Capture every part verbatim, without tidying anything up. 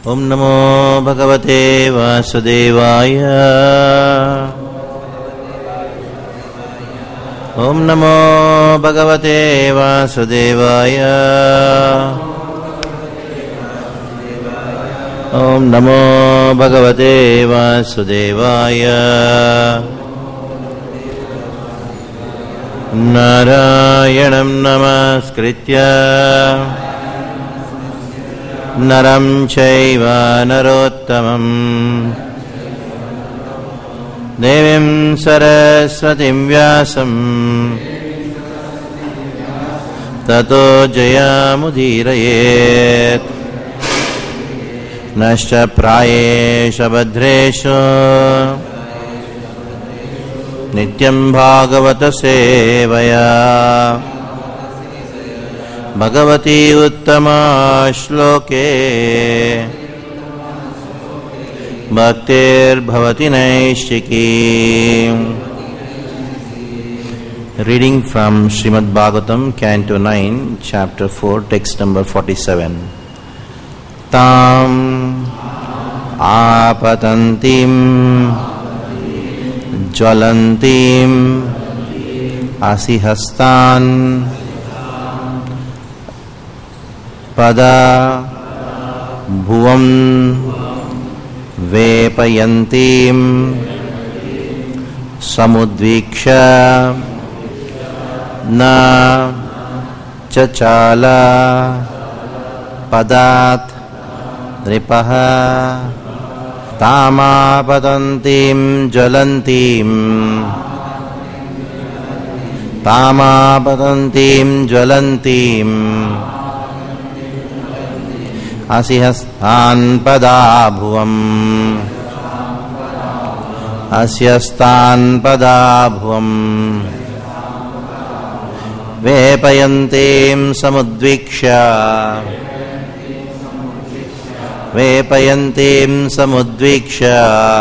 Om Namo Bhagavate Vasudevaya. Om Namo Bhagavate Vasudevaya. Om Namo Bhagavate Vasudevaya. Narayanam Namaskritya Naram Chaiva Narottamam Devim Saraswatim Vyasam Tato Jayamudhirayet Nascha Prayesha Bhadresha Nityam Bhagavata Sevaya Bhagavati Uttama Shloke Bhaktir Bhavati Naishiki. Reading from Srimad Bhagavatam, Canto nine, Chapter four, Text number forty-seven. Tam apatantim jwalantim asihastan pada bhuvam vepayantim samudviksha na chachala padat nripaha tamapatantim jwalantim tamapatantim jwalantim asihastan padabhuvam asyastan padabhuvam vepayantim samudviksha vepayantim samudviksha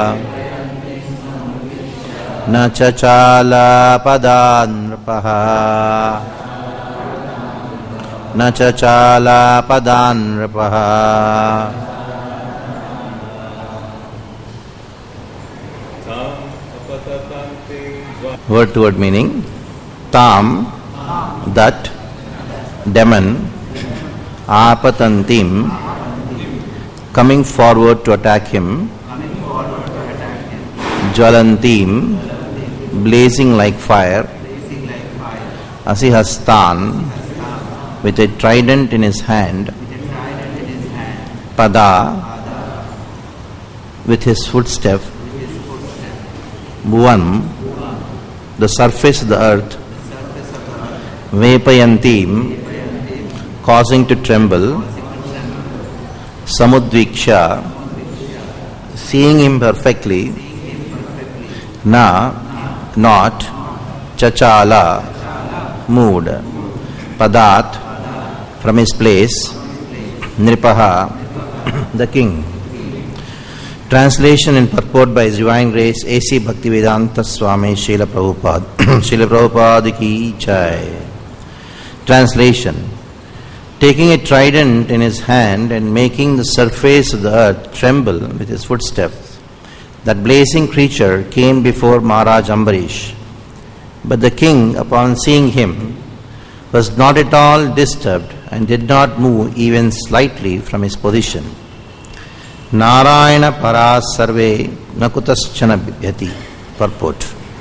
na chachala padanrapaha na chachala padanrapaha. Word to word meaning. Tam, that, demon, apatantim, coming forward to attack him, jwalantim, blazing like fire, asihastan, with a trident in his hand, pada, with his footstep, bhuvam, the surface of the earth, vepayantim, causing to tremble, samudviksha, seeing him perfectly, na, not, chachala, moved, padat, from his place, nripaha, the king. Translation and purport by His Divine Grace A C Bhaktivedanta Swami Srila Prabhupada. Srila Prabhupada ki jai. Translation. Taking a trident in his hand and making the surface of the earth tremble with his footsteps, that blazing creature came before Maharaj Ambarish. But the king, upon seeing him, was not at all disturbed and did not move even slightly from his position. Narayana paras sarve nakutaschana bhyati. Purport.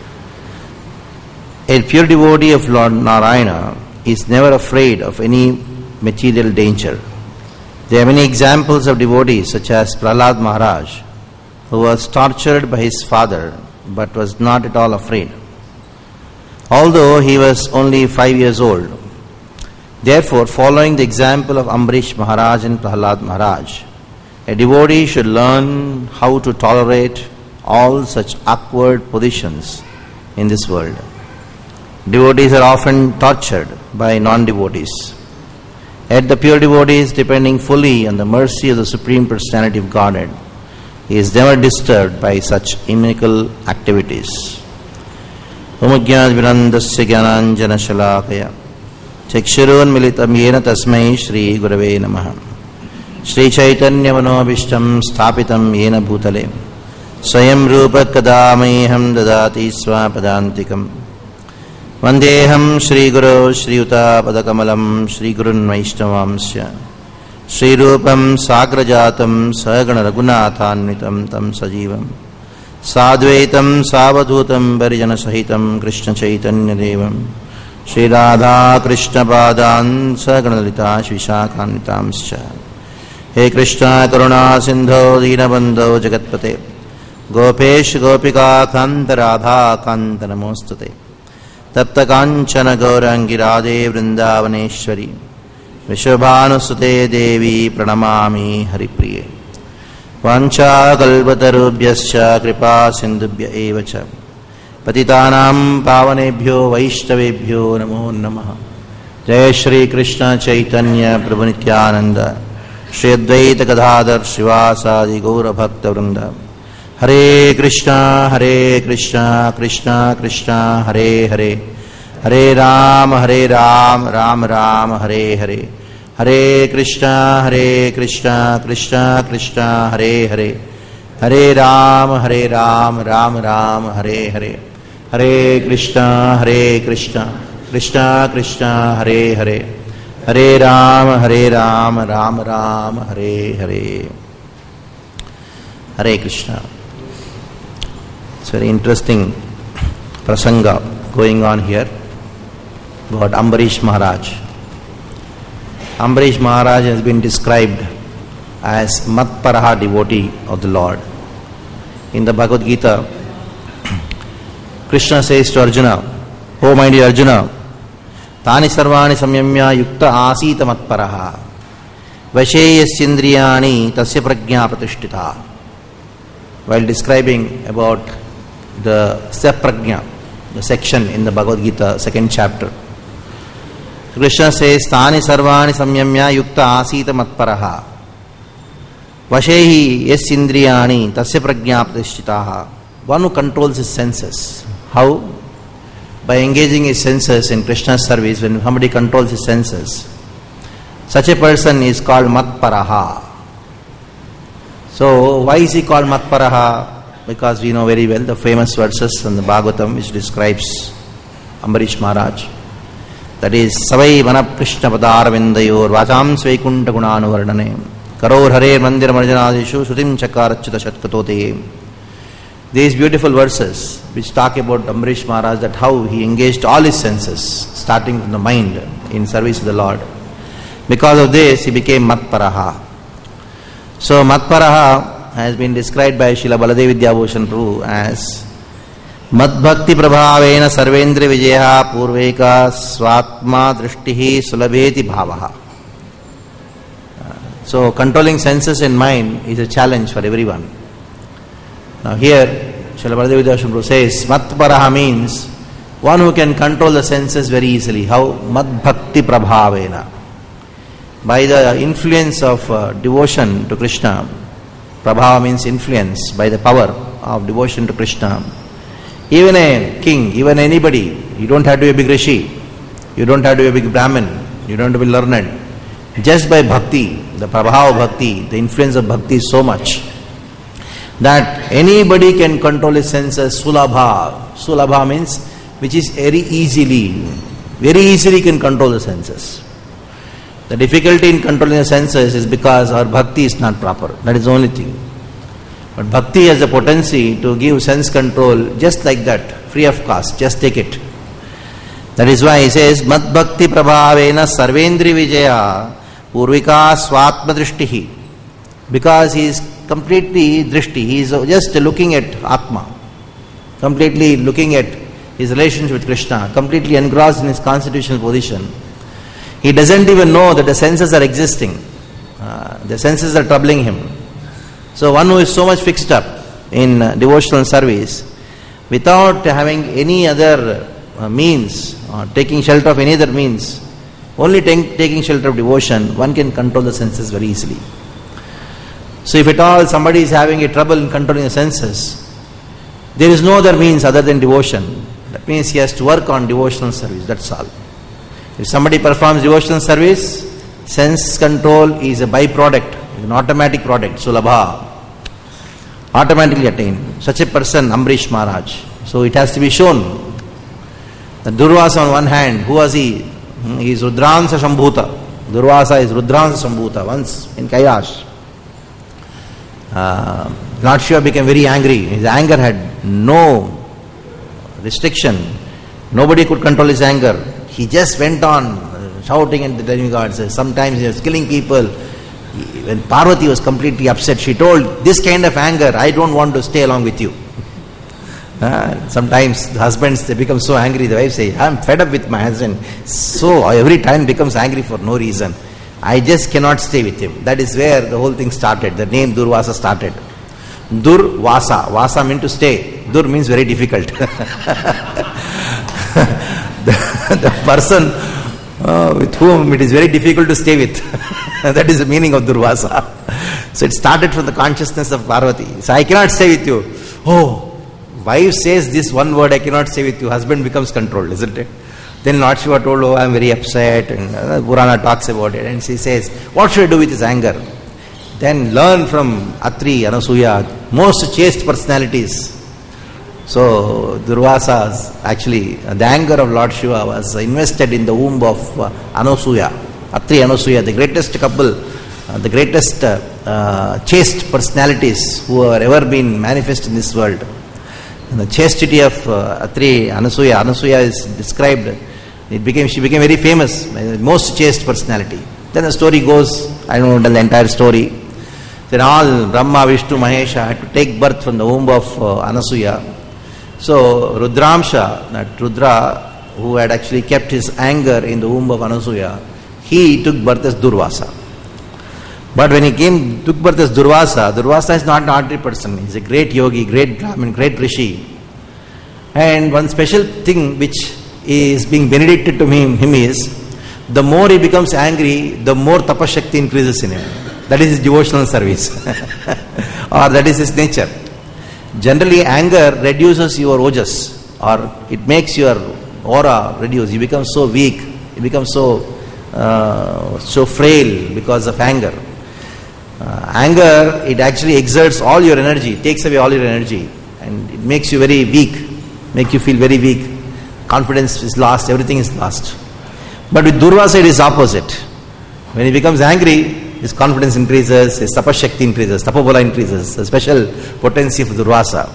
A pure devotee of Lord Narayana is never afraid of any material danger. There are many examples of devotees such as Prahlad Maharaj, who was tortured by his father but was not at all afraid, although he was only five years old. Therefore, following the example of Ambarish Maharaj and Prahlad Maharaj, a devotee should learn how to tolerate all such awkward positions in this world. Devotees are often tortured by non-devotees. Yet the pure devotee is depending fully on the mercy of the Supreme Personality of Godhead. He is never disturbed by such inimical activities. Omajnanavirandasya jnananjana shalakaya Chakshurun militam yena tasmai Shri Gurave Namaha. Sri Chaitanya Manobishtam Sthapitam Yena Bhutale Swayam Rupa Kadameham Dadati Swapadantikam Vandeham Sri Guru Sri Yuta Padakamalam Sri Gurun Vaishnavamsya Sri Rupam Sagrajatam Sagana Raghunathanvitam Tam Sajivam Sadvaitam Savadhutam Varijana Sahitam Krishna Chaitanya Devam Sri Radha Krishna Padan Sagana Lalita Shvishakanitamscha He Krishna Karuna Sindho Dinabandho Jagatpate Gopesh Gopika Kanta Radha Kanta Namostate Tapta Kanchana Gaurangi Radhe Vrindavaneshwari Vishwabhanusute Devi Pranamami Haripriye Vancha Kalpatarubhyascha Kripa Sindhubhya Evacha Patitanam Pavanebhyo Vaishnavebhyo Namo Namaha Jai Shri Krishna Chaitanya Prabhu Nityananda Shri Advaita Gadadhar Srivasadi Gaura Bhakta Vrinda Hare Krishna Hare Krishna Krishna Krishna Hare Hare Hare Ram Hare Ram Ram Ram Hare Hare Hare Krishna Hare Krishna Krishna Krishna Hare Hare Hare Ram Hare Ram Ram Ram Hare Hare Hare Krishna Hare Krishna Krishna Krishna Hare Hare Hare Ram Hare Ram Ram Ram Hare Hare Hare Krishna. It's very interesting prasanga going on here about Ambarish Maharaj. Ambarish Maharaj has been described as Matparaha devotee of the Lord. In the Bhagavad Gita, Krishna says to Arjuna, "Oh my dear Arjuna, Tani sarvani samyamya yukta asita matparaha Vasheyasyindriyani tasya prajna pratishtita." While describing about the Saprajna, the section in the Bhagavad Gita, second chapter, Krishna says, "Tani sarvani samyamya yukta asita matparaha Vashehi yasyindriyani tasya prajna pratishtitaha." One who controls his senses. How? By engaging his senses in Krishna's service. When somebody controls his senses, such a person is called Matparaha. So, why is he called Matparaha? Because we know very well the famous verses in the Bhagavatam which describes Ambarish Maharaj. That is, Savai Manap Krishna Padaravindayor Vacham Svaikunta Gunanu Varnane Karor Hare Mandir Marjanadishu Sutim Chakarachita Shatkatote. These beautiful verses which talk about Ambarish Maharaj, that how he engaged all his senses, starting from the mind, in service of the Lord. Because of this, he became Matparaha. So, Matparaha has been described by Srila Baladev Vidyabhushan Prabhu as Madbhakti Prabhavena Sarvendra Vijayaha Purveka Swatma Drishtihi Sulabheti Bhavaha. So, controlling senses and mind is a challenge for everyone. Now here, Srila Baladev Vidyabhushan Prabhu says, Matparaha means one who can control the senses very easily. How? Madbhakti Prabhavena. By the influence of uh, devotion to Krishna. Prabhava means influence, by the power of devotion to Krishna. Even a king, even anybody, you don't have to be a big rishi, you don't have to be a big Brahmin, you don't have to be learned. Just by bhakti, the prabhava of bhakti, the influence of bhakti is so much that anybody can control his senses. Sulabha. Sulabha means which is very easily, very easily can control the senses. The difficulty in controlling the senses is because our bhakti is not proper. That is the only thing. But bhakti has the potency to give sense control just like that, free of cost. Just take it. That is why he says, Mad bhakti prabhavena sarvendri vijaya purvika swatma drishtihi. Because he is completely drishti. He is just looking at Atma. Completely looking at his relationship with Krishna. Completely engrossed in his constitutional position. He doesn't even know that the senses are existing. Uh, the senses are troubling him. So one who is so much fixed up in uh, devotional service, without having any other uh, means, or taking shelter of any other means, only take, taking shelter of devotion, one can control the senses very easily. So if at all somebody is having a trouble in controlling the senses, there is no other means other than devotion. That means he has to work on devotional service, that's all. If somebody performs devotional service, sense control is a byproduct an automatic product, Sulabha, automatically attained. Such a person, Ambrish Maharaj. So it has to be shown. The Durvasa on one hand, who was he? He is Rudransa Shambhuta. Durvasa is Rudransa Shambhuta. Once in Kailash, uh, Lord Shiva became very angry. His anger had no restriction. Nobody could control his anger. He just went on shouting at the demigods. Sometimes he was killing people. When Parvati was completely upset, she told, this kind of anger, I don't want to stay along with you. Uh, sometimes the husbands, they become so angry, the wife says, I'm fed up with my husband. So every time becomes angry for no reason. I just cannot stay with him. That is where the whole thing started. The name Durvasa started. Durvasa. Vasa means to stay. Dur means very difficult. the, the person uh, with whom it is very difficult to stay with. That is the meaning of Durvasa. So it started from the consciousness of Parvati. So I cannot stay with you. Oh, wife says this one word, I cannot stay with you. Husband becomes controlled, isn't it? Then Lord Shiva told, oh, I am very upset. And uh, Purana talks about it. And she says, what should I do with his anger? Then learn from Atri, Anasuya, most chaste personalities. So Durvasa's, actually, uh, the anger of Lord Shiva was invested in the womb of uh, Anasuya. Atri, Anasuya, the greatest couple, uh, the greatest uh, uh, chaste personalities who have ever been manifest in this world. And the chastity of uh, Atri, Anasuya, Anasuya is described, it became, she became very famous, most chaste personality. Then the story goes, I don't know the entire story. Then all Brahma, Vishnu, Mahesha had to take birth from the womb of uh, Anasuya. So Rudramsha, that Rudra, who had actually kept his anger in the womb of Anasuya, he took birth as Durvasa. But when he came, took birth as Durvasa, Durvasa is not an ordinary person. He is a great yogi, great Brahmin, great rishi. And one special thing which is being benedicted to him, him is, the more he becomes angry, the more tapashakti increases in him. That is his devotional service. Or that is his nature. Generally, anger reduces your ojas, or it makes your aura reduce. You become so weak, you become so uh, so frail because of anger. Uh, anger, it actually exerts all your energy, takes away all your energy, and it makes you very weak, make you feel very weak. Confidence is lost, everything is lost. But with Durvasa, it is opposite. When he becomes angry, his confidence increases, his tapashakti increases, tapobola increases, a special potency of Durvasa.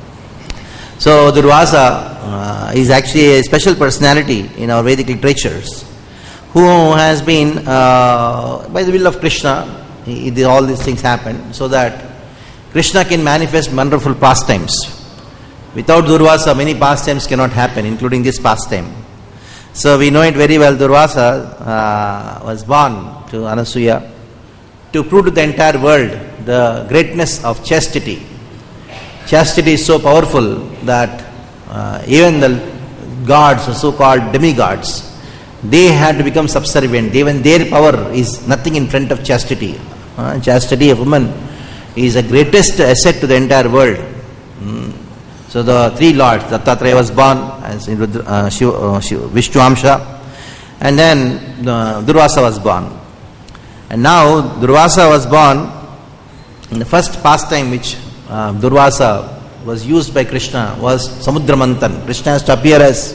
So Durvasa uh, is actually a special personality in our Vedic literatures, who has been, uh, by the will of Krishna, he, he, all these things happen so that Krishna can manifest wonderful pastimes. Without Durvasa, many pastimes cannot happen, including this pastime. So we know it very well. Durvasa uh, was born to Anasuya to prove to the entire world the greatness of chastity. Chastity is so powerful that uh, even the gods, or so-called demigods, they had to become subservient. Even their power is nothing in front of chastity. Uh, chastity of woman is the greatest asset to the entire world. Mm. So the three lords, Dattatreya was born as uh, Shiva, uh, Shiva, Vishnu Amsha, and then uh, Durvasa was born. And now Durvasa was born in the first pastime which uh, Durvasa was used by Krishna was Samudra Manthan. Krishna has to appear as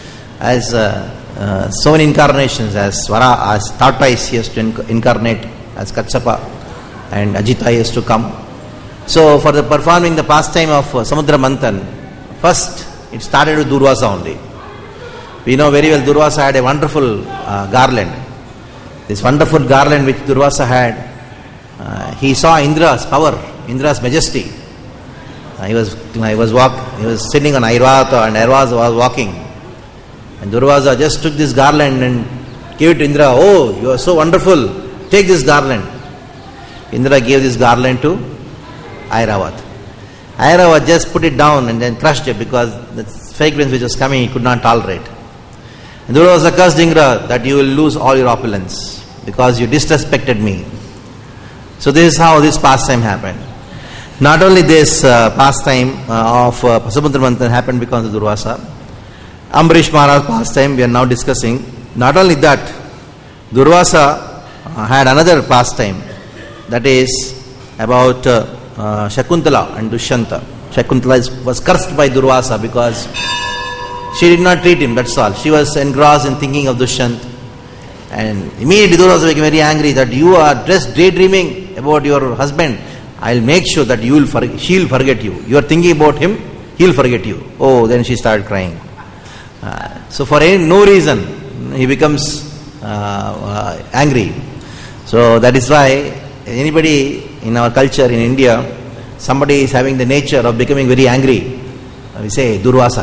as uh, uh, so many incarnations, as Svara, as tortoise he has to inc- incarnate, as Katsapa, and Ajita has to come. So for the performing the pastime of uh, Samudra Manthan, first it started with Durvasa only. We know very well Durvasa had a wonderful uh, garland. This wonderful garland which Durvasa had, uh, he saw Indra's power, Indra's majesty. Uh, he was he was walk, he was sitting on Airvata, and Airvata was walking. And Durvasa just took this garland and gave it to Indra. Oh, you are so wonderful. Take this garland. Indra gave this garland to Airavat. Airavat just put it down and then crushed it because the fragrance which was coming he could not tolerate. And Durvasa cursed Indra that you will lose all your opulence because you disrespected me. So this is how this pastime happened. Not only this uh, pastime uh, of uh, Samudra Manthan happened because of Durvasa. Ambrish Maharaj pastime we are now discussing. Not only that, Durvasa uh, had another pastime that is about uh, uh, Shakuntala and Dushyanta. Shakuntala is, was cursed by Durvasa because she did not treat him, that's all. She was engrossed in thinking of Dushyant. And immediately Durvasa became very angry that you are just daydreaming about your husband. I'll make sure that you will forget, she'll forget you. You are thinking about him, he'll forget you. Oh, then she started crying. Uh, so for any, no reason, he becomes uh, uh, angry. So that is why anybody in our culture in India, somebody is having the nature of becoming very angry, we say Durvasa.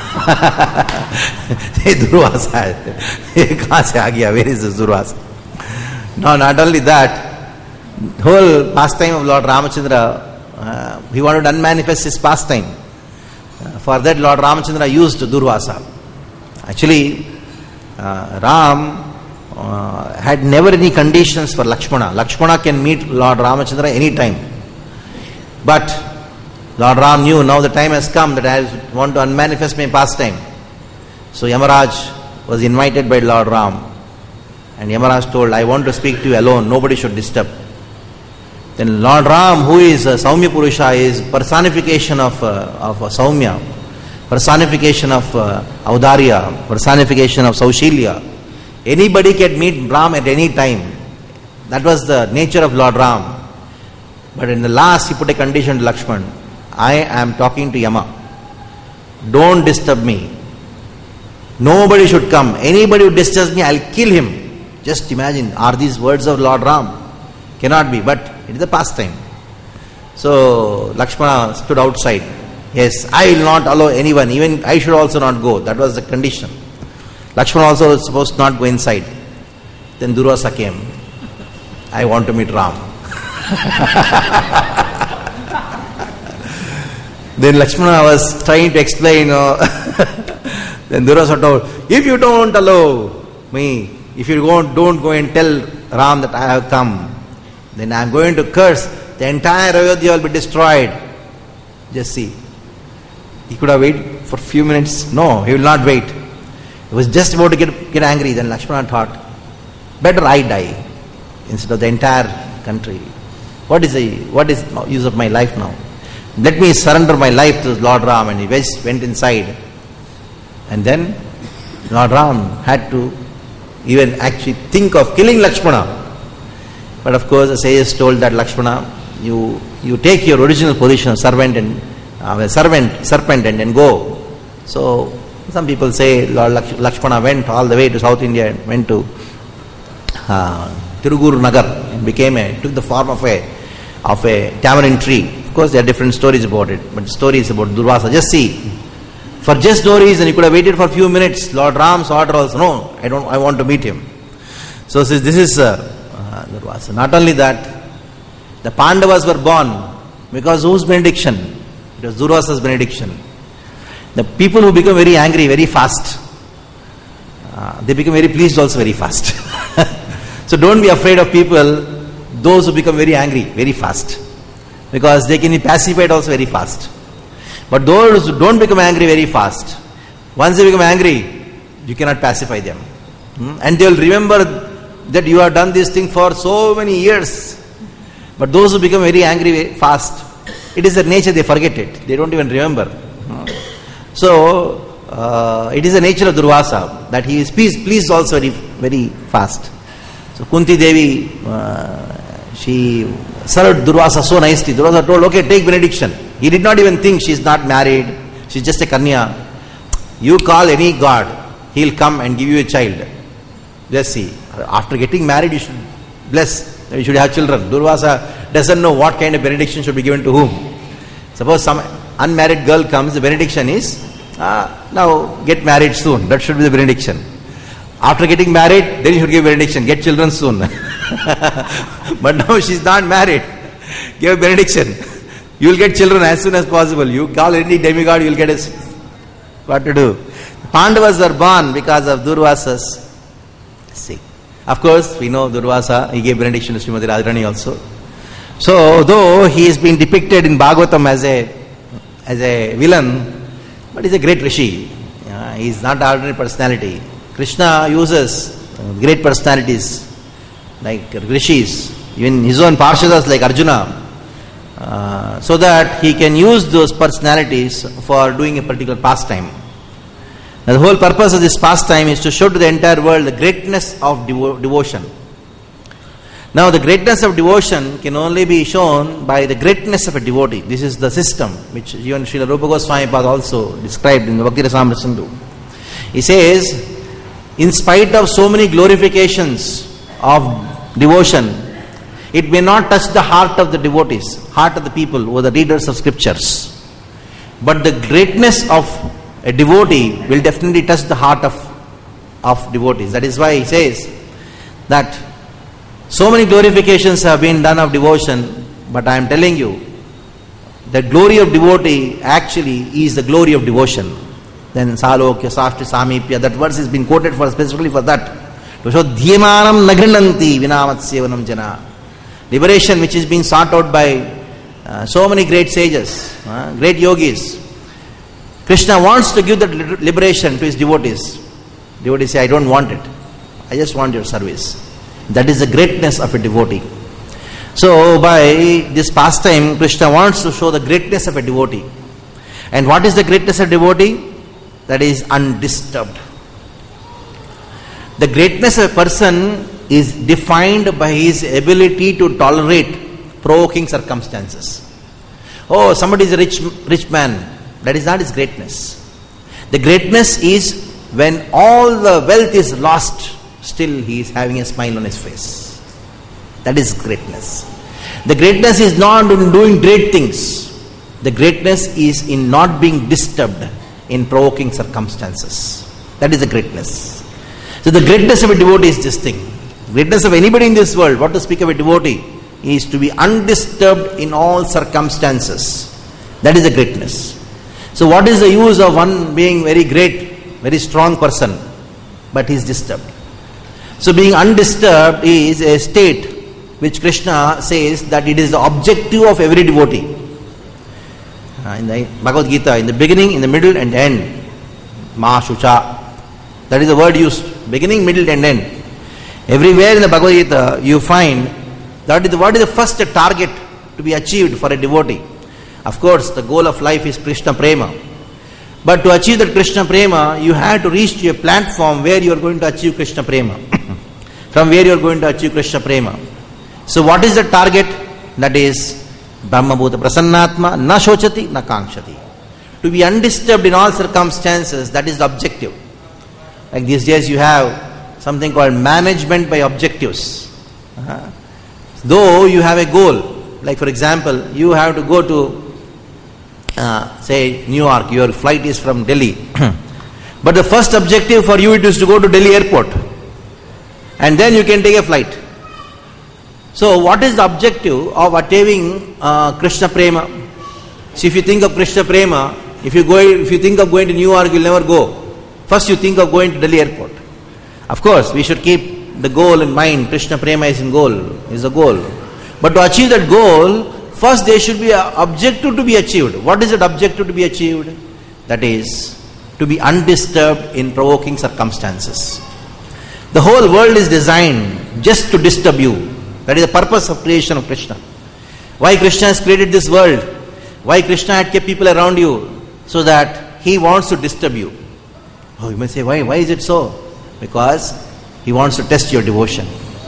Say Durvasa. Kahan se aa gaya? Where is this Durvasa? No, not only that, whole pastime of Lord Ramachandra, uh, he wanted to unmanifest his pastime. Uh, for that Lord Ramachandra used Durvasa. Actually, uh, Ram uh, had never any conditions for Lakshmana. Lakshmana can meet Lord Ramachandra any time. But Lord Ram knew now the time has come that I want to unmanifest my pastime. So Yamaraj was invited by Lord Ram. And Yamaraj told, I want to speak to you alone, nobody should disturb. Then Lord Ram, who is a Saumya Purusha, is personification of, uh, of uh, Saumya, personification of uh, Audarya, personification of Saushalya. Anybody can meet Ram at any time. That was the nature of Lord Ram. But in the last he put a condition to Lakshman. I am talking to Yama. Don't disturb me. Nobody should come. Anybody who disturbs me, I'll kill him. Just imagine, are these words of Lord Ram? Cannot be, but it is a pastime. So Lakshmana stood outside. Yes, I will not allow anyone, even I should also not go. That was the condition. Lakshmana also was supposed to not go inside. Then Durvasa came. I want to meet Ram. Then Lakshmana was trying to explain. Uh, then Durvasa told, if you don't allow me, if you don't, don't go and tell Ram that I have come, then I am going to curse. The entire Ayodhya will be destroyed. Just see. He could have waited for a few minutes. No, he will not wait. He was just about to get, get angry. Then Lakshmana thought, better I die instead of the entire country. What is the what is the use of my life now? Let me surrender my life to Lord Ram. And he went inside. And then Lord Ram had to even actually think of killing Lakshmana. But of course the sages told that Lakshmana, you you take your original position of servant and uh, servant serpent and then go. So some people say Lord Lakshmana went all the way to South India and went to uh, Tiruguru Nagar and became a took the form of a of a tamarind tree. Of course there are different stories about it, but the story is about Durvasa. Just see, for just no reason he could have waited for a few minutes. Lord Ram's order also, no, I don't, I want to meet him. So this is uh, uh, Durvasa. Not only that, the Pandavas were born because whose benediction? It was Durvasa's benediction. The people who become very angry very fast, uh, they become very pleased also very fast. So don't be afraid of people, those who become very angry very fast, because they can be pacified also very fast. But those who don't become angry very fast, once they become angry, you cannot pacify them. Hmm? And they will remember that you have done this thing for so many years. But those who become very angry very fast, it is their nature, they forget it. They don't even remember. Hmm? So, uh, it is the nature of Durvasa that he is pleased, pleased also very, very fast. So Kunti Devi, uh, she served Durvasa so nicely. Durvasa told, okay, take benediction. He did not even think she is not married. She is just a Kanya. You call any god, he will come and give you a child. Just see. After getting married, you should bless. You should have children. Durvasa doesn't know what kind of benediction should be given to whom. Suppose some unmarried girl comes, the benediction is, ah, now get married soon. That should be the benediction. After getting married, then you should give benediction. Get children soon. But now she is not married. Give a benediction. You will get children as soon as possible. You call any demigod, you will get a... What to do? Pandavas are born because of Durvasa's sick. Of course, we know Durvasa, he gave benediction to Srimati Radharani also. So, though he is being depicted in Bhagavatam as a as a villain, but he is a great rishi. Uh, he is not an ordinary personality. Krishna uses great personalities like rishis, even his own Parshadas like Arjuna, uh, so that he can use those personalities for doing a particular pastime. Now, the whole purpose of this pastime is to show to the entire world the greatness of devo- devotion. Now, the greatness of devotion can only be shown by the greatness of a devotee. This is the system which even Srila Rupa Goswami Pad also described in the Bhakti Rasamrita Sindhu. He says, in spite of so many glorifications of devotion, it may not touch the heart of the devotees, heart of the people who are the readers of scriptures. But the greatness of a devotee will definitely touch the heart of, of devotees. That is why he says that so many glorifications have been done of devotion, but I am telling you, the glory of devotee actually is the glory of devotion. Then Salokya, Sashti, Samipya, that verse has been quoted for specifically for that. To show Dhyemanam Nagrinanti Vinamat Sevanam Jana. Liberation which is being sought out by uh, so many great sages, uh, great yogis. Krishna wants to give that liberation to his devotees. Devotees say, I don't want it. I just want your service. That is the greatness of a devotee. So by this pastime, Krishna wants to show the greatness of a devotee. And what is the greatness of a devotee? That is undisturbed. The greatness of a person is defined by his ability to tolerate provoking circumstances. Oh, somebody is a rich, rich man. That is not his greatness. The greatness is when all the wealth is lost, still he is having a smile on his face. That is greatness. The greatness is not in doing great things. The greatness is in not being disturbed in provoking circumstances. That is the greatness. So the greatness of a devotee is this thing. Greatness of anybody in this world, what to speak of a devotee, is to be undisturbed in all circumstances. That is the greatness. So what is the use of one being very great, very strong person, but he is disturbed? So being undisturbed is a state which Krishna says that it is the objective of every devotee. Uh, in the Bhagavad Gita, in the beginning, in the middle and end, Ma Shucha. That is the word used, beginning, middle and end. Everywhere in the Bhagavad Gita you find that is the, what is the first target to be achieved for a devotee. Of course, the goal of life is Krishna Prema. But to achieve that Krishna Prema, you have to reach to a platform where you are going to achieve Krishna Prema. From where you are going to achieve Krishna Prema. So what is the target? That is Brahma Bhuta Prasannatma na shochati na kankshati. To be undisturbed in all circumstances, that is the objective. Like these days you have something called management by objectives. Uh-huh. Though you have a goal, like for example, you have to go to uh, say New York, your flight is from Delhi. But the first objective for you it is to go to Delhi airport. And then you can take a flight. So what is the objective of achieving uh, Krishna Prema? So if you think of Krishna Prema, if you go, if you think of going to New York, you'll never go. First you think of going to Delhi airport. Of course, we should keep the goal in mind. Krishna Prema is in goal, is the goal. But to achieve that goal, first there should be an objective to be achieved. What is that objective to be achieved? That is to be undisturbed in provoking circumstances. The whole world is designed just to disturb you. That is the purpose of creation of Krishna. Why Krishna has created this world? Why Krishna had kept people around you? So that he wants to disturb you. Oh, you may say, why? Why is it so? Because he wants to test your devotion.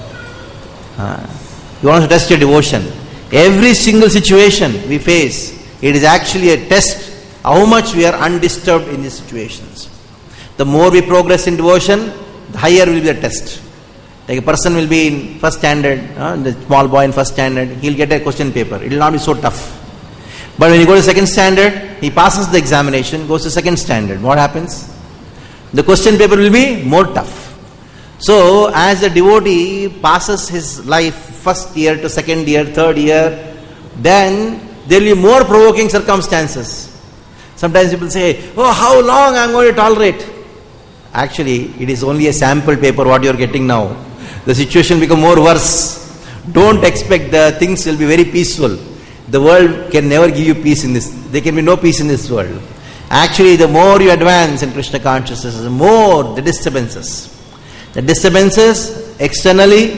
Uh, he wants to test your devotion. Every single situation we face, it is actually a test how much we are undisturbed in these situations. The more we progress in devotion, the higher will be the test. Like a person will be in first standard, uh, the small boy in first standard, he'll get a question paper. It will not be so tough. But when you go to second standard, he passes the examination, goes to second standard. What happens? The question paper will be more tough. So, as the devotee passes his life first year to second year, third year, then there will be more provoking circumstances. Sometimes people say, oh, how long I am going to tolerate? Actually, it is only a sample paper what you are getting now. The situation become more worse. Don't expect the things will be very peaceful. The world can never give you peace in this. There can be no peace in this world. Actually, the more you advance in Krishna consciousness, the more the disturbances. The disturbances externally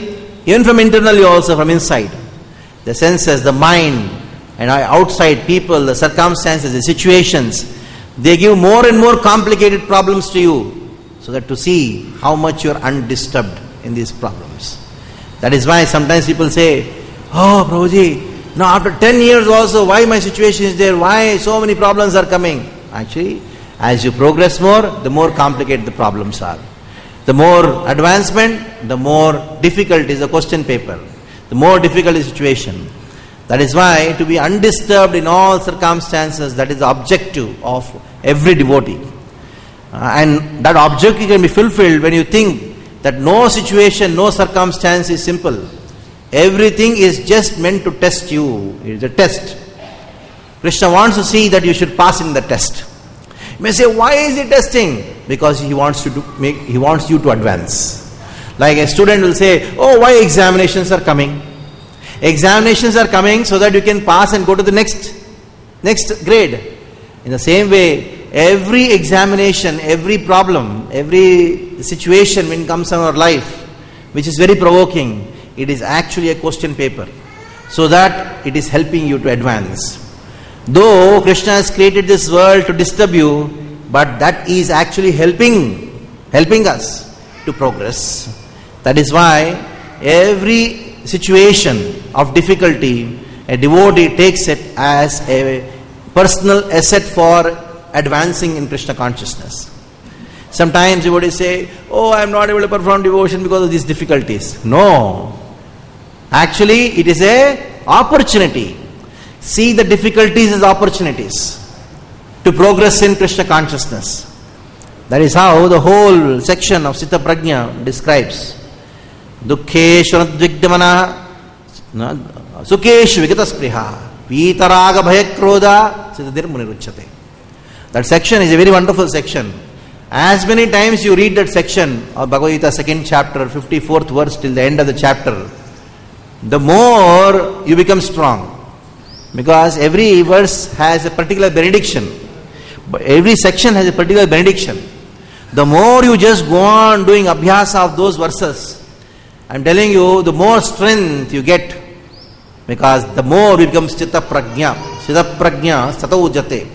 Even from internally also, from inside. The senses, the mind, and outside people, the circumstances, the situations, they give more and more complicated problems to you, so that to see how much you are undisturbed in these problems. That is why sometimes people say, oh Prabhuji, now after ten years also, why my situation is there, why so many problems are coming? Actually, as you progress more, the more complicated the problems are. The more advancement, the more difficult is the question paper. The more difficult is the situation. That is why to be undisturbed in all circumstances, that is the objective of every devotee. Uh, and that objective can be fulfilled when you think that no situation, no circumstance is simple. Everything is just meant to test you. It is a test. Krishna wants to see that you should pass in the test. You may say, why is he testing? Because he wants to do, make, he wants you to advance. Like a student will say, oh, why examinations are coming? Examinations are coming so that you can pass and go to the next, next grade. In the same way, every examination, every problem, every situation when it comes in our life, which is very provoking, it is actually a question paper, so that it is helping you to advance. Though Krishna has created this world to disturb you, but that is actually helping, helping us to progress. That is why every situation of difficulty, a devotee takes it as a personal asset for advancing in Krishna consciousness. Sometimes devotees say, oh, I am not able to perform devotion because of these difficulties. No. Actually, it is a opportunity. See the difficulties as opportunities to progress in Krishna consciousness. That is how the whole section of Sita Prajna describes. Dukkeshu nadvigdamana sukeshu vigataspriha vitaraga bhayakroda sitadir muniruchyate. That section is a very wonderful section. As many times you read that section of Bhagavad Gita, second chapter, fifty-fourth verse till the end of the chapter, the more you become strong. Because every verse has a particular benediction. Every section has a particular benediction. The more you just go on doing abhyasa of those verses, I am telling you, the more strength you get. Because the more you become Sthita Prajna. Sthita Prajna Sata Ujjate.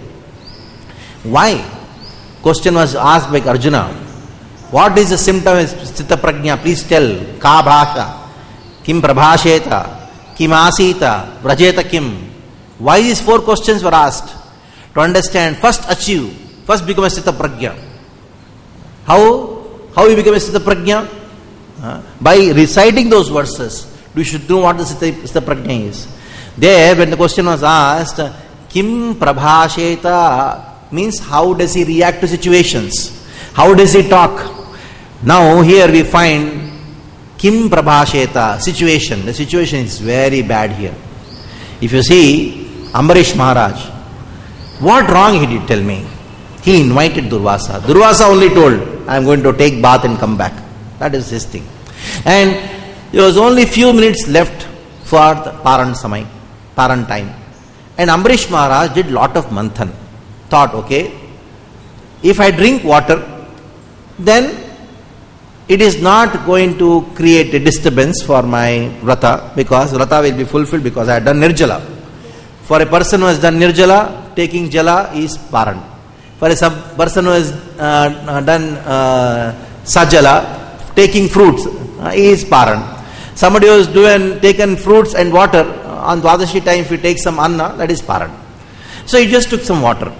Why? Question was asked by Arjuna. What is the symptom of Sthita Prajna? Please tell. Ka bhasha, kim prabhasheta, kim asita, vrajeta kim. Why these four questions were asked? To understand, first achieve, first become a Sthita Prajna. How? How you become a Sthita Prajna? Uh, by reciting those verses, you should know what the Sthita Prajna is. There, when the question was asked, kim prabhasheta means how does he react to situations? How does he talk? Now here we find kim prabhasheta, situation. The situation is very bad here. If you see Ambarish Maharaj, what wrong he did, tell me? He invited Durvasa. Durvasa only told, I am going to take bath and come back. That is his thing. And there was only few minutes left for the Paran Samay, Paran time. And Ambarish Maharaj did lot of manthan. Thought, okay, if I drink water, then it is not going to create a disturbance for my vrata, because vrata will be fulfilled because I have done nirjala. For a person who has done nirjala, taking jala is paran. For a sub person who has uh, done uh, sajala, taking fruits uh, is paran. Somebody who has doing, taken fruits and water, uh, on Dwadashi time if you take some anna, that is paran. So he just took some water.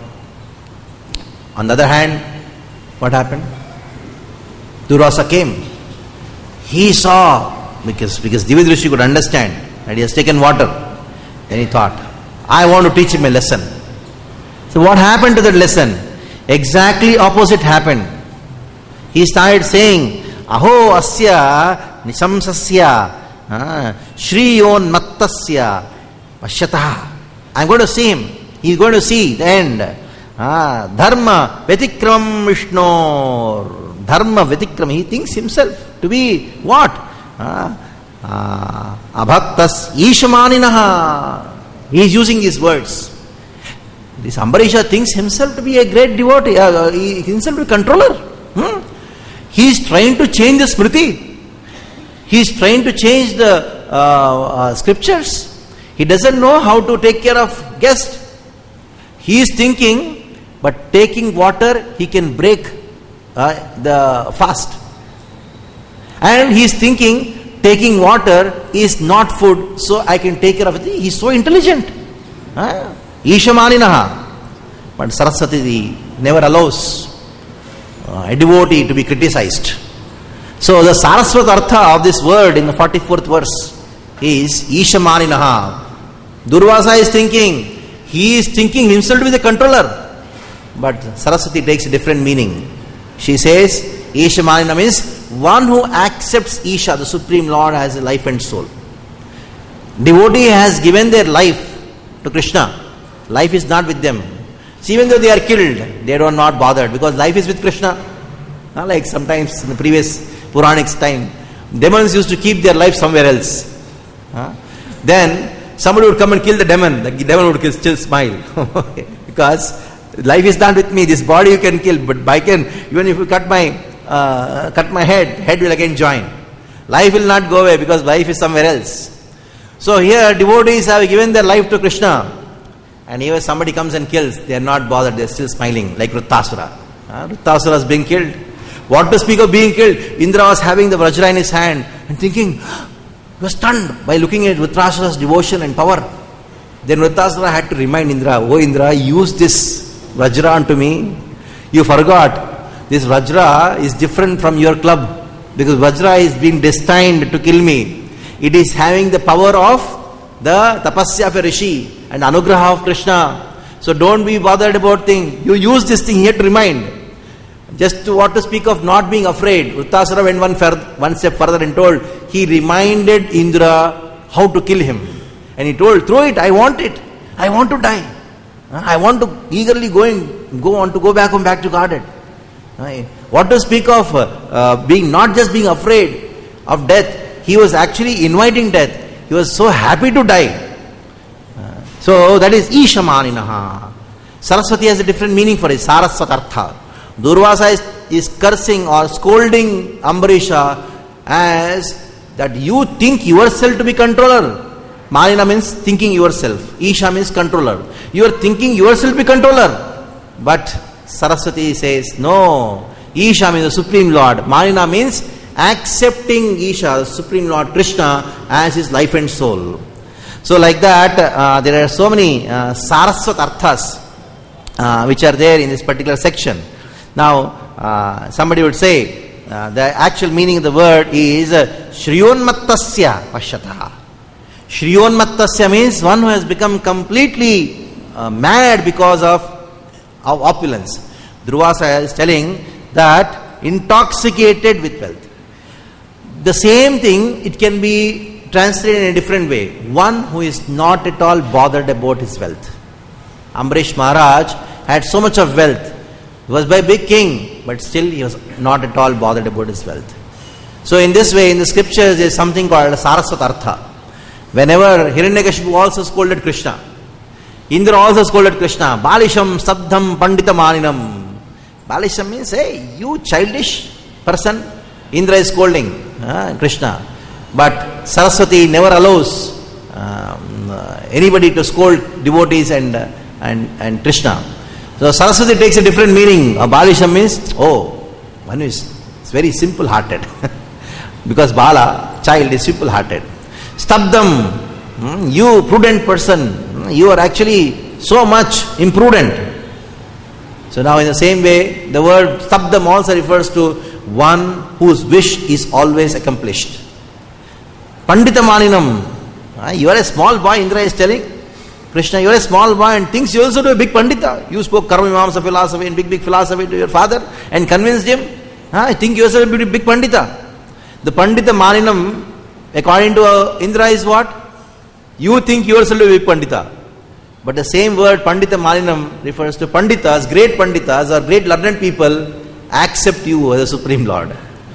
On the other hand, what happened? Durvasa came. He saw, because, because Dividrishi could understand that he has taken water. Then he thought, I want to teach him a lesson. So what happened to that lesson? Exactly opposite happened. He started saying, Aho asya nisamsasya shriyon mattasya pashyatah. I'm going to see him. He's going to see the end. Ah, dharma vetikramam Vishnor. Dharma vetikram. He thinks himself to be what? Ah, ah, abhaktas ishamaninaha. He is using these words. This Ambarisha thinks himself to be a great devotee, uh, he himself to be a controller. Hmm? He is trying to change the smriti. He is trying to change the uh, uh, scriptures. He doesn't know how to take care of guests. He is thinking, but taking water, he can break uh, the fast. And he is thinking, taking water is not food, so I can take care of it. He is so intelligent. Uh, Ishamaninaha. But Saraswati never allows uh, a devotee to be criticized. So the Saraswat Artha of this word in the forty-fourth verse is Ishamaninaha. Durvasa is thinking, he is thinking himself to be the controller. But Saraswati takes a different meaning. She says, Ishamanina means one who accepts Isha, the Supreme Lord, as a life and soul. Devotee has given their life to Krishna. Life is not with them. So even though they are killed, they are not bothered because life is with Krishna. Not like sometimes in the previous Puranics time, demons used to keep their life somewhere else. Huh? Then somebody would come and kill the demon. The demon would still smile because life is not with me. This body you can kill, but I can, even if you cut my uh, cut my head, head will again join. Life will not go away because life is somewhere else. So here devotees have given their life to Krishna. And even somebody comes and kills, they are not bothered, they are still smiling, like Vrittasura. Uh, Vrittasura is being killed. What to speak of being killed? Indra was having the Vajra in his hand and thinking, he was stunned by looking at Vrittasura's devotion and power. Then Vrittasura had to remind Indra, oh Indra, use this Vajra unto me. You forgot, this Vajra is different from your club because Vajra is being destined to kill me. It is having the power of the tapasya of a rishi and anugraha of Krishna. So don't be bothered about things. You use this thing here to remind. Just to what to speak of not being afraid. Vrittasura went one, further, one step further and told, he reminded Indra how to kill him. And he told, throw it, I want it. I want to die. I want to eagerly going, go on to go back home, back to Godhead. What to speak of uh, being, not just being afraid of death. He was actually inviting death. He was so happy to die. Uh, so that is Ishamaninaha. Saraswati has a different meaning for it. Saraswatartha. Durvasa is, is cursing or scolding Ambarisha as that you think yourself to be controller. Manina means thinking yourself. Isha means controller. You are thinking yourself to be controller. But Saraswati says, no. Isha means the Supreme Lord. Manina means accepting Isha, the Supreme Lord Krishna, as his life and soul. So like that, uh, there are so many uh, Saraswat Arthas uh, which are there in this particular section. Now, uh, somebody would say, uh, the actual meaning of the word is uh, Shriyonmattasya Pashyataha. Shriyonmattasya means one who has become completely uh, mad because of, of opulence. Durvasa is telling that intoxicated with wealth. The same thing, it can be translated in a different way. One who is not at all bothered about his wealth. Ambarish Maharaj had so much of wealth. He was by big king, but still he was not at all bothered about his wealth. So in this way, in the scriptures, there is something called Saraswat Artha. Whenever Hiranyakashipu also scolded Krishna, Indra also scolded Krishna, Balisham Sabdham Pandita Maninam. Balisham means, hey, you childish person. Indra is scolding uh, Krishna. But Saraswati never allows um, uh, anybody to scold devotees and, uh, and, and Krishna. So Saraswati takes a different meaning. Uh, Balisham means, oh, one is very simple hearted. Because Bala, child, is simple hearted. Stabdam, hmm, you prudent person, you are actually so much imprudent. So now in the same way, the word Stabdam also refers to one whose wish is always accomplished. Pandita Maninam, uh, you are a small boy, Indra is telling Krishna, you are a small boy and thinks you also do a big Pandita. You spoke Karma Mimamsa philosophy and big, big philosophy to your father and convinced him. Uh, I think you yourself will be a big Pandita. The Pandita Maninam, according to uh, Indra, is what? You think yourself to be a big Pandita. But the same word Pandita Maninam refers to Panditas, great Panditas or great learned people accept you as a Supreme Lord.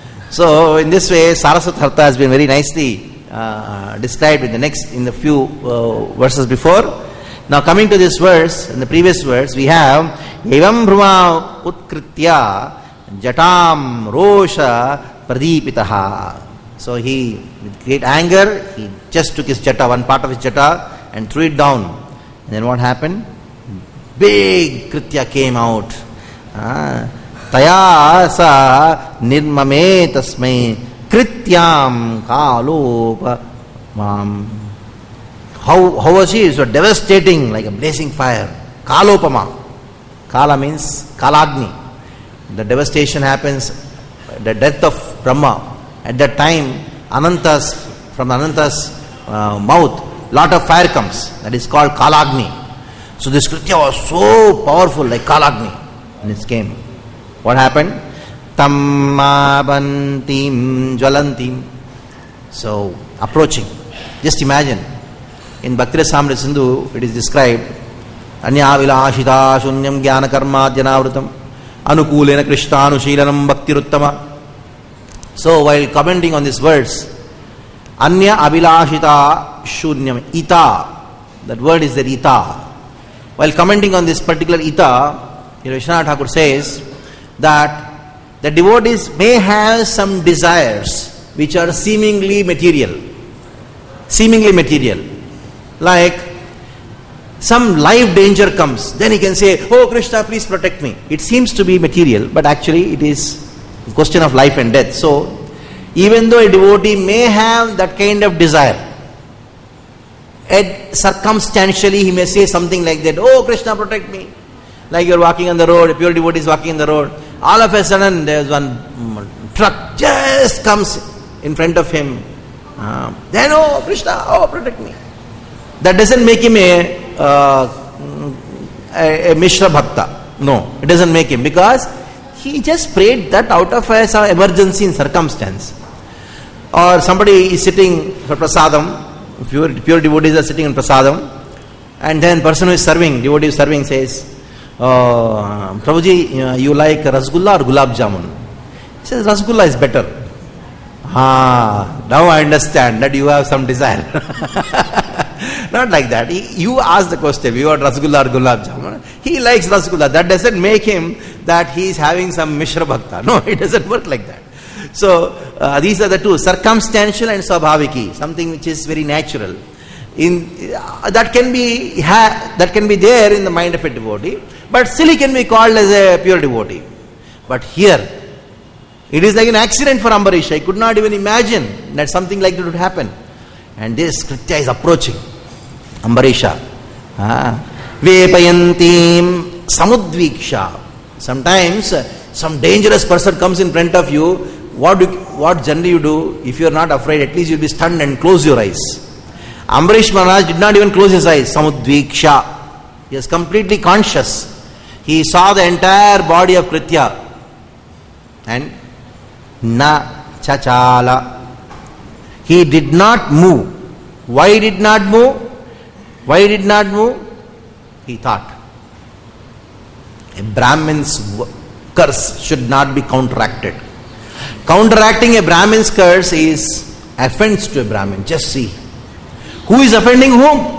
So in this way, Saraswat Artha has been very nicely uh, described in the next, in the few uh, verses before. Now coming to this verse, in the previous verse, we have Evam Brahma Utkritya Jatam Rosha Pradipitaha. So he, with great anger, he just took his jata, one part of his jata, and threw it down. And then what happened? Big kritya came out. Taya sa nirmame tasmai krityam kalopa mam. How, how was he? It was devastating, like a blazing fire. Kalopama. Kala means Kalagni. The devastation happens, the death of Brahma. At that time, Ananta's, from Ananta's uh, mouth, lot of fire comes. That is called Kalagni. So this Kritya was so powerful, like Kalagni. And it came. What happened? Tammabantim jwalantim. So, approaching. Just imagine. In Bhakti Rasamrita Sindhu, it is described, Anya vilashita shunyam jnana karma janavrutam anukulena krishnanushilanam bhaktiruttama. So, while commenting on this verse, Anya avilashita shunyam, ita, that word is the ita. While commenting on this particular ita, Vishwanath Thakur says that the devotees may have some desires which are seemingly material. Seemingly material. Like some life danger comes, then he can say, oh Krishna, please protect me. It seems to be material, but actually it is a question of life and death. So, even though a devotee may have that kind of desire, and circumstantially he may say something like that, oh Krishna, protect me. Like you are walking on the road, a pure devotee is walking on the road, all of a sudden there is one truck just comes in front of him. Uh, then, oh Krishna, oh protect me. That doesn't make him a, uh, a, a Mishra Bhakta. No, it doesn't make him, because he just prayed that out of a some emergency in circumstance. Or somebody is sitting for prasadam, pure, pure devotees are sitting in prasadam, and then person who is serving, devotee is serving says, uh, Prabhuji, uh, you like Rasgulla or Gulab Jamun? He says, Rasgulla is better. Ah, now I understand that you have some desire. Not like that. He, you ask the question, you want Rasgulla or Gulab Jamun? He likes Rasgulla. That doesn't make him that he is having some Mishra Bhakta. No, it doesn't work like that. So, uh, these are the two, circumstantial and swabhaviki, something which is very natural. In uh, that can be ha, that can be there in the mind of a devotee, but still he can be called as a pure devotee. But here, it is like an accident for Ambarisha. He could not even imagine that something like that would happen. And this Kritya is approaching Ambarisha. Vepayantim samudviksha. Sometimes uh, some dangerous person comes in front of you. What do, what generally you do? If you are not afraid, at least you will be stunned and close your eyes. Ambarish Maharaj did not even close his eyes. Samudviksha. He was completely conscious. He saw the entire body of Kritya. And na chachala. He did not move. Why did not move? Why did not move? He thought, a Brahmin's curse should not be counteracted. Counteracting a Brahmin's curse is offense to a Brahmin. Just see. Who is offending whom?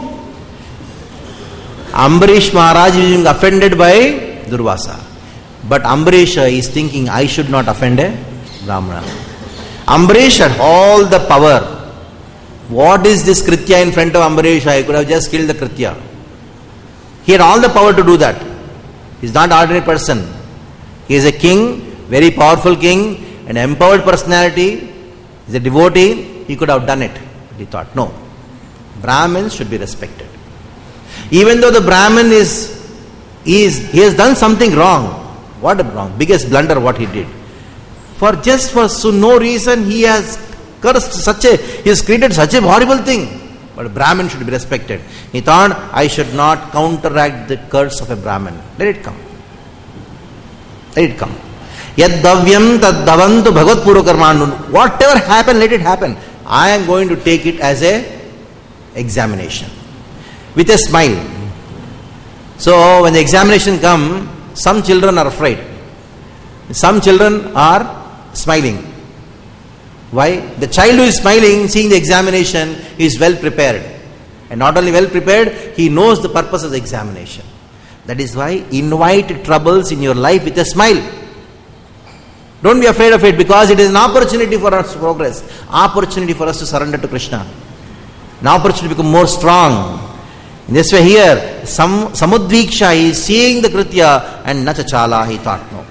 Ambarish Maharaj is being offended by Durvasa. But Ambarish is thinking, I should not offend a Brahmana. Ambarish had all the power. What is this Kritya in front of Ambarish? I could have just killed the Kritya. He had all the power to do that. He is not an ordinary person. He is a king, very powerful king, an empowered personality. He is a devotee. He could have done it. But he thought, no. Brahmins should be respected. Even though the Brahmin is, is he has done something wrong. What a wrong? Biggest blunder what he did. For just for so no reason he has cursed such a, he has created such a horrible thing. But a Brahmin should be respected. He thought, I should not counteract the curse of a Brahmin. Let it come. Let it come. Yad davyam tad davantu bhagavad purva karmandu. Whatever happened, let it happen. I am going to take it as a examination. With a smile. So when the examination comes, some children are afraid. Some children are smiling. Why? The child who is smiling, seeing the examination, is well prepared. And not only well prepared, he knows the purpose of the examination. That is why invite troubles in your life with a smile. Don't be afraid of it, because it is an opportunity for us to progress, opportunity for us to surrender to Krishna, an opportunity to become more strong. In this way here, Sam, Samudviksha, he is seeing the Kritya, and Nachachala, he thought no.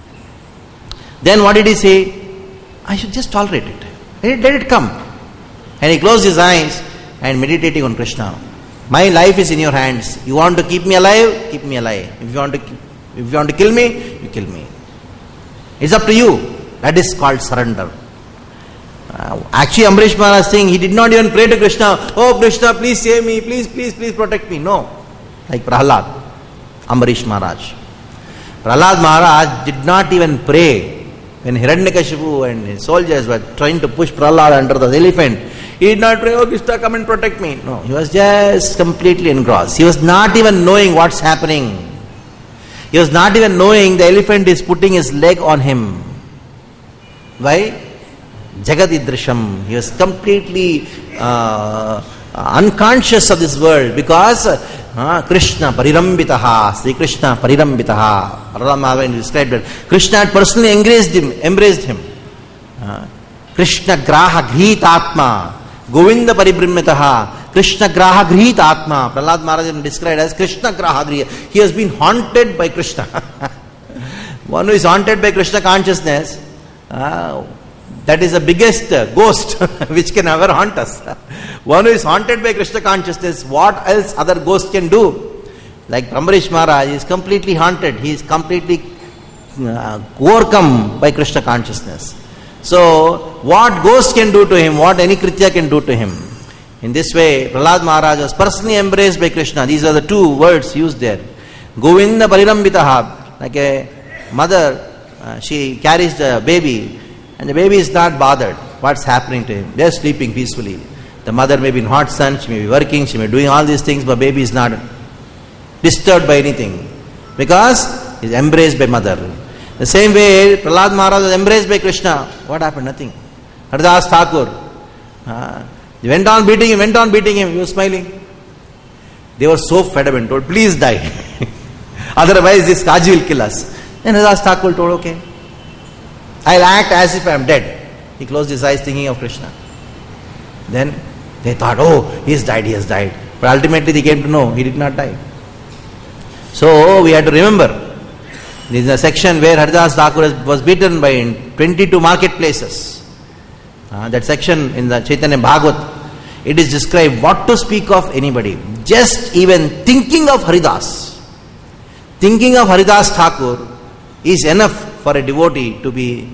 Then what did he say? I should just tolerate it. Let it, let it come. And he closed his eyes and meditating on Krishna. My life is in your hands. You want to keep me alive? Keep me alive. If you want to, if you want to kill me, you kill me. It's up to you. That is called surrender. Uh, actually, Ambarish Maharaj is saying he did not even pray to Krishna. Oh Krishna, please save me. Please, please, please protect me. No. Like Prahlad, Ambarish Maharaj. Prahlad Maharaj did not even pray. When Hiranyakashipu and his soldiers were trying to push Prahlad under the elephant, he did not pray, oh Krishna, come and protect me. No, he was just completely engrossed. He was not even knowing what's happening. He was not even knowing the elephant is putting his leg on him. Why? Jagadidrisham. He was completely uh, unconscious of this world, because uh, Krishna parirambitaha, Sri Krishna parirambitaha. Rama described that Krishna had personally embraced him, embraced him. Uh, Krishna graha grihit atma, Govinda paribrahmitaha, Krishna graha grihit atma. Prahlad Maharaj described as Krishna graha grihit. He has been haunted by Krishna. One who is haunted by Krishna consciousness, uh, that is the biggest uh, ghost which can ever haunt us. One who is haunted by Krishna consciousness, what else other ghosts can do? Like Ambarish Maharaj is completely haunted. He is completely uh, overcome by Krishna consciousness. So, what ghost can do to him, what any Kritya can do to him. In this way, Prahlad Maharaj was personally embraced by Krishna. These are the two words used there. Govinda parirambitaha. Like a mother, uh, she carries the baby, and the baby is not bothered what's happening to him. They are sleeping peacefully. The mother may be in hot sun, she may be working, she may be doing all these things, but baby is not disturbed by anything, because he is embraced by mother. The same way, Prahlad Maharaj was embraced by Krishna. What happened? Nothing. Haridas Thakur, uh, they went on beating him, went on beating him, he was smiling. They were so fed up and told, please die. Otherwise this Kaji will kill us. Then Haridas Thakur told, okay, I'll act as if I am dead. He closed his eyes thinking of Krishna. Then they thought, oh, he has died, he has died. But ultimately they came to know he did not die. So we had to remember, there is a section where Haridas Thakur was beaten by twenty-two marketplaces. Uh, that section in the Chaitanya Bhagavat, it is described what to speak of anybody. Just even thinking of Haridas, thinking of Haridas Thakur is enough for a devotee to be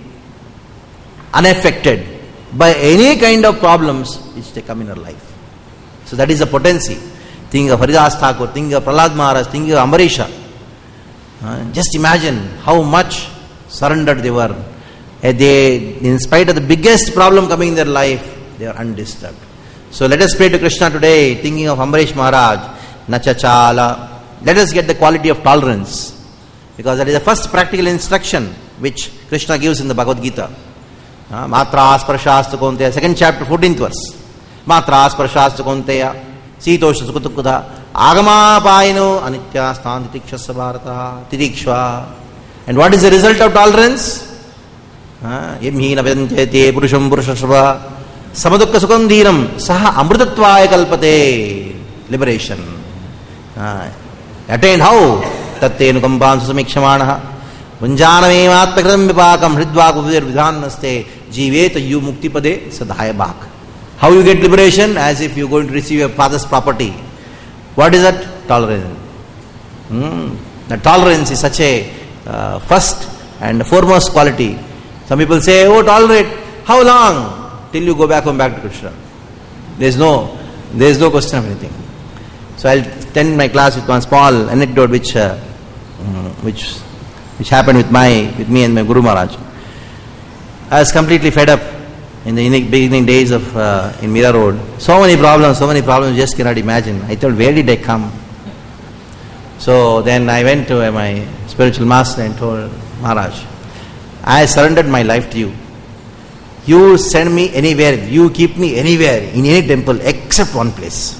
unaffected by any kind of problems which they come in her life. So that is the potency. Think of Haridas Thakur, think of Prahlad Maharaj, think of Ambarisha. Uh, just imagine how much surrendered they were. Uh, they, in spite of the biggest problem coming in their life, they are undisturbed. So let us pray to Krishna today, thinking of Ambarish Maharaj, Nachachala. Let us get the quality of tolerance, because that is the first practical instruction which Krishna gives in the Bhagavad Gita. Uh, Matra Asparshastu Konteya, second chapter, fourteenth verse. Matra Asparshastu Konteya, Sitosha Sukutukudha, Agama Paino, Anitya Sthan Titikshasa Bharata, Titikshva. And what is the result of tolerance? Yamhi Navyantete Purusham Purushashva, Samadukka Sukandhiram, Saha Amrutatvaya Kalpate. Liberation. Uh, attained how? Tattenu Kampan Susamikshamaanaha. Punjaname Atmakram Vipakam Hridvakuvidir Vidhanaste Jiveta Yu Muktipade Sadhaya Bhak. How you get liberation? As if you are going to receive your father's property. What is that? Tolerance. Hmm. The tolerance is such a uh, first and foremost quality. Some people say, oh, tolerate. How long? Till you go back home back to Krishna. There is no, there is no question of anything. So I'll end my class with one small anecdote which, uh, which, which happened with my, with me and my Guru Maharaj. I was completely fed up in the beginning days of uh, in Mira Road. So many problems, so many problems, just cannot imagine. I thought, where did I come? So then I went to uh, my spiritual master and told Maharaj, I surrendered my life to you. You send me anywhere, you keep me anywhere, in any temple, except one place.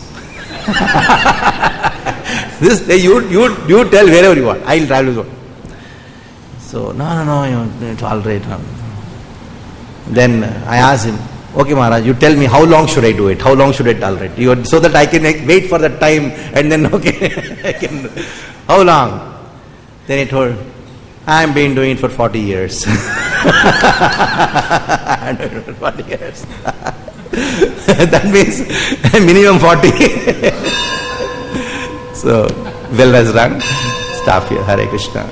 This you, you, you tell wherever you want, I will travel. So, no, no, no, it's all right. Then I asked him, okay Maharaj, you tell me how long should I do it? How long should I tolerate? You, so that I can like, wait for that time and then, okay, I can, how long? Then he told, I've been doing it for forty years. I'm doing it for forty years. That means minimum forty. So, well has run. Stop here. Hare Krishna.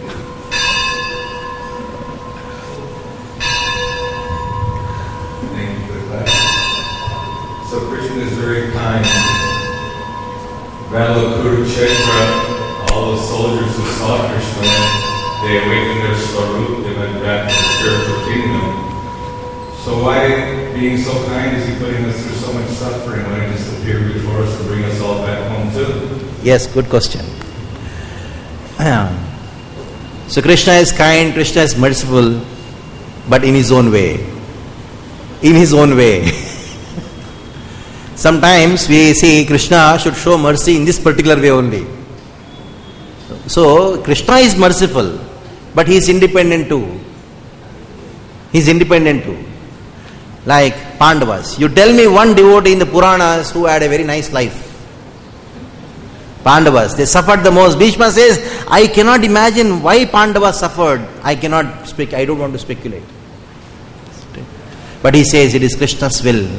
Thank you for the class. So Krishna is very kind. Battle of Kurukshetra, all the soldiers who saw Krishna, they awakened their swarup, they went back to the spiritual kingdom. So why, being so kind, is he putting us through so much suffering? Why not just appear before us and bring us all back home too? Yes, good question. So Krishna is kind, Krishna is merciful, but in his own way. In his own way. Sometimes we see Krishna should show mercy in this particular way only. So Krishna is merciful, but he is independent too. He is independent too. Like Pandavas. You tell me one devotee in the Puranas who had a very nice life. Pandavas, they suffered the most. Bhishma says, I cannot imagine why Pandavas suffered. I cannot speak, I don't want to speculate. But he says it is Krishna's will.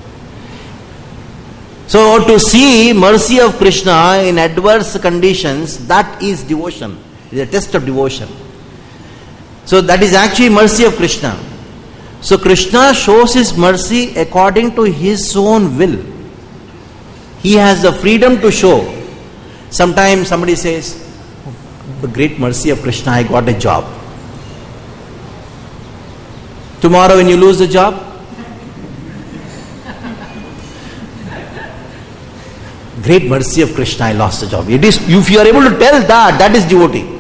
So to see mercy of Krishna in adverse conditions, that is devotion. It is a test of devotion. So that is actually mercy of Krishna. So Krishna shows his mercy according to his own will. He has the freedom to show. Sometimes somebody says, the great mercy of Krishna, I got a job. Tomorrow when you lose the job, great mercy of Krishna, I lost the job. It is, if you are able to tell that, that is devotee.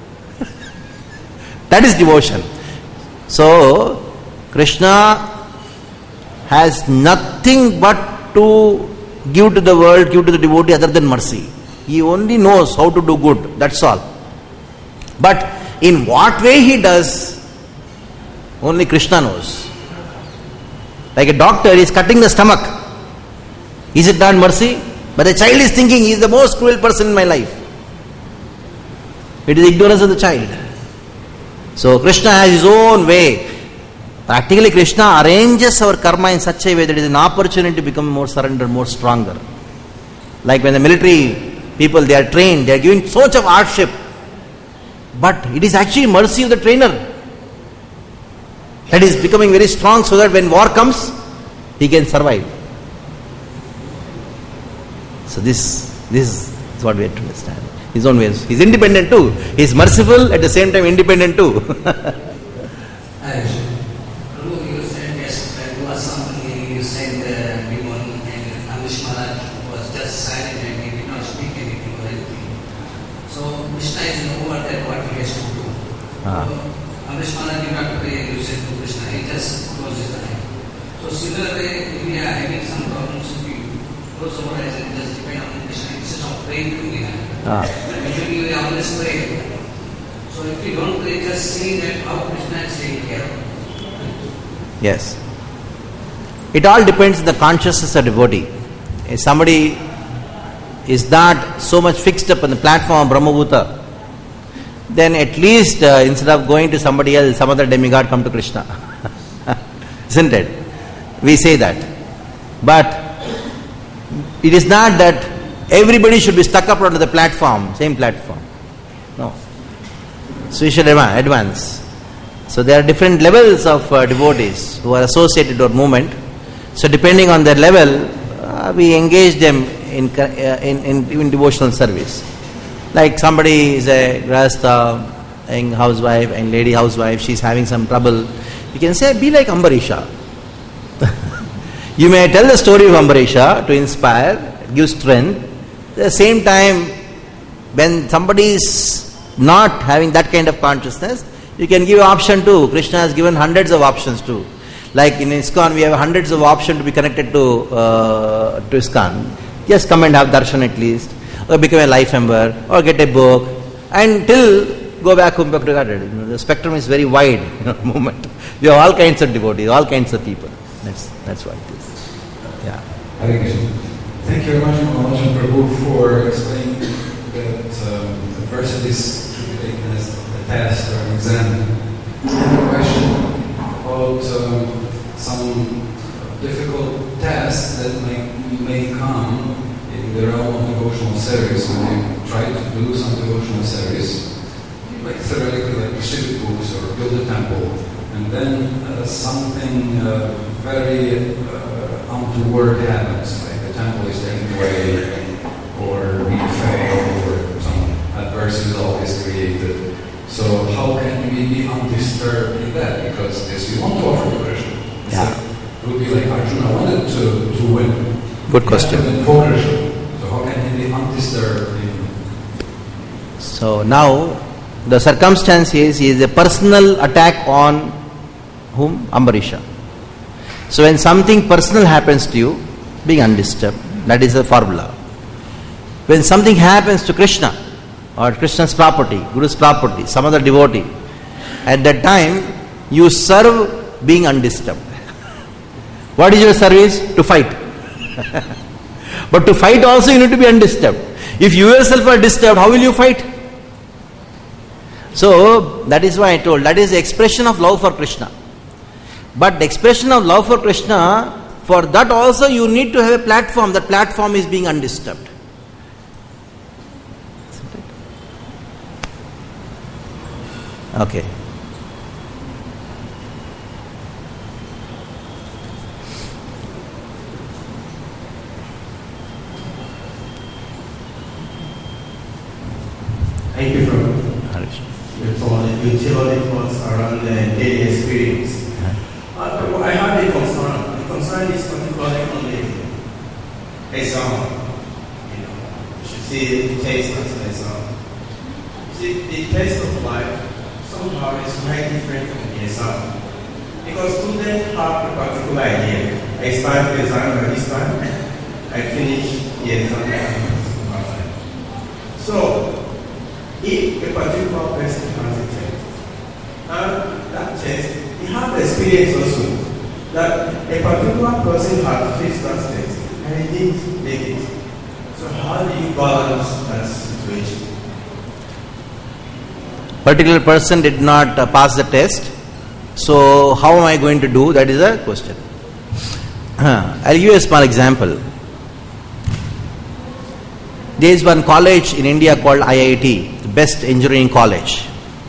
That is devotion. So, Krishna has nothing but to give to the world, give to the devotee other than mercy. He only knows how to do good, that's all. But in what way he does, only Krishna knows. Like a doctor is cutting the stomach. Is it not mercy? But the child is thinking he is the most cruel person in my life. It is ignorance of the child. So Krishna has his own way. Practically Krishna arranges our karma in such a way that it is an opportunity to become more surrendered, more stronger. Like when the military people, they are trained, they are given so much of hardship. But it is actually mercy of the trainer that is becoming very strong so that when war comes, he can survive. So this, this is what we have to understand. His own ways. He is independent too. He is merciful, at the same time independent too. You said yes, there was something you said the demon and Amish Maharaj was just silent and he did not speak anything or anything. So Krishna is over there what he has to do. Ah. So, Amish Maharaj did not pray, you said to Krishna, he just closed his eye. So similarly, if we are having some problems, we close our eyes and just depend on Krishna instead of praying to him. Ah. Usually we always pray. So if we don't pray, just see that how Krishna is taking care of. Yes. It all depends on the consciousness of devotee. If somebody is not so much fixed up on the platform of Brahmabhuta, then at least uh, instead of going to somebody else, some other demigod come to Krishna. Isn't it? We say that. But it is not that everybody should be stuck up onto the platform, same platform. No. So you should advance. So there are different levels of uh, devotees who are associated with movement. So depending on their level, uh, we engage them in, uh, in, in in devotional service. Like somebody is a grahastha, young housewife, and lady housewife, she is having some trouble. You can say, be like Ambarisha. You may tell the story of Ambarisha to inspire, give strength. At the same time, when somebody is not having that kind of consciousness, you can give option too. Krishna has given hundreds of options too. Like in ISKCON, we have hundreds of options to be connected to uh, to ISKCON. Just come and have darshan at least, or become a life member, or get a book, and till go back home, back to God. You know, the spectrum is very wide, you know, movement. We have all kinds of devotees, all kinds of people. That's that's what it is. Yeah. Hare Krishna. Thank you very much, Mahalakshmi Prabhu, for explaining that um, adversities should be taken as a test or an exam. I have a question about um, some difficult tests that may, may come in the realm of devotional service when you try to do some devotional service, like theoretically like distribute books or build a temple, and then uh, something uh, very uh, untoward happens, like the temple is taken away or we fail or some adverse result is created. So how can we be undisturbed in that? Because this we want to offer devotion. Yeah. It would be like Arjuna wanted to, to win. Good question. So how can he be undisturbed in? So now the circumstance is he is a personal attack on whom? Ambarisha. So when something personal happens to you, being undisturbed, that is the formula. When something happens to Krishna or Krishna's property, Guru's property, some other devotee, at that time you serve being undisturbed. What is your service? To fight. But to fight also you need to be undisturbed. If you yourself are disturbed, how will you fight? So that is why I told, that is the expression of love for Krishna. But the expression of love for Krishna, for that also you need to have a platform. That platform is being undisturbed. Okay. Thank you for your thought, utility thoughts around the daily experience. Uh, I have a concern. The concern is particularly on the exam. You know, you should see the taste as an exam. See, the taste of life somehow is very different from the exam. Because students have a particular idea. I start the exam at this time, I finish the exam at time. So, if a particular person has a test, and that test, he has experience also that a particular person had faced that test and he didn't make it. So how do you balance that situation? Particular person did not uh, pass the test, so how am I going to do? That is a question. I'll give you a small example. There is one college in India called I I T, the best engineering college.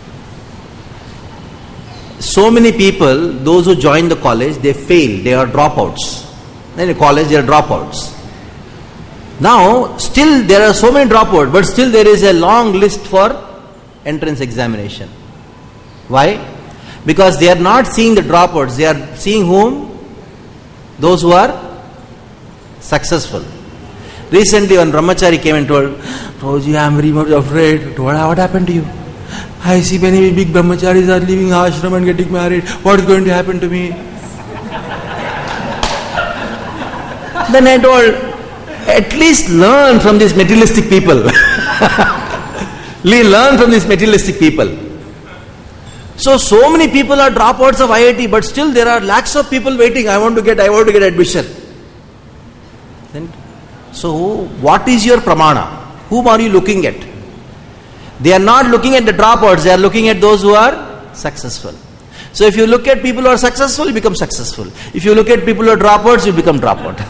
So many people, those who join the college, they fail, they are dropouts. In a college, they are dropouts. Now, still there are so many dropouts, but still there is a long list for entrance examination. Why? Because they are not seeing the dropouts, they are seeing whom? Those who are successful. Recently, one brahmachari came and told, Prabhuji, I am very much afraid. What, what happened to you? I see many big brahmacharis are leaving ashram and getting married. What is going to happen to me? Then I told, at least learn from these materialistic people. Learn from these materialistic people. So, so many people are dropouts of I I T, but still there are lakhs of people waiting. I want to get, I want to get admission. Then, so, what is your pramana? Whom are you looking at? They are not looking at the dropouts, they are looking at those who are successful. So, if you look at people who are successful, you become successful. If you look at people who are dropouts, you become dropout.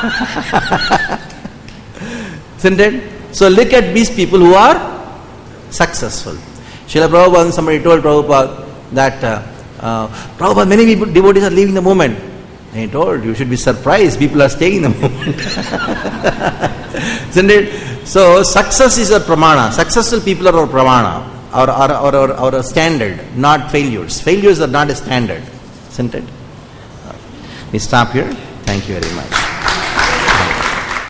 Isn't it? So, look at these people who are successful. Srila Prabhupada, somebody told Prabhupada that uh, uh, Prabhupada, many people, devotees are leaving the movement. And he told, you should be surprised, people are staying in the movement. Isn't it? So, success is a pramana. Successful people are our pramana, our, our, our, our, our standard, not failures. Failures are not a standard. Isn't it? We stop here. Thank you very much.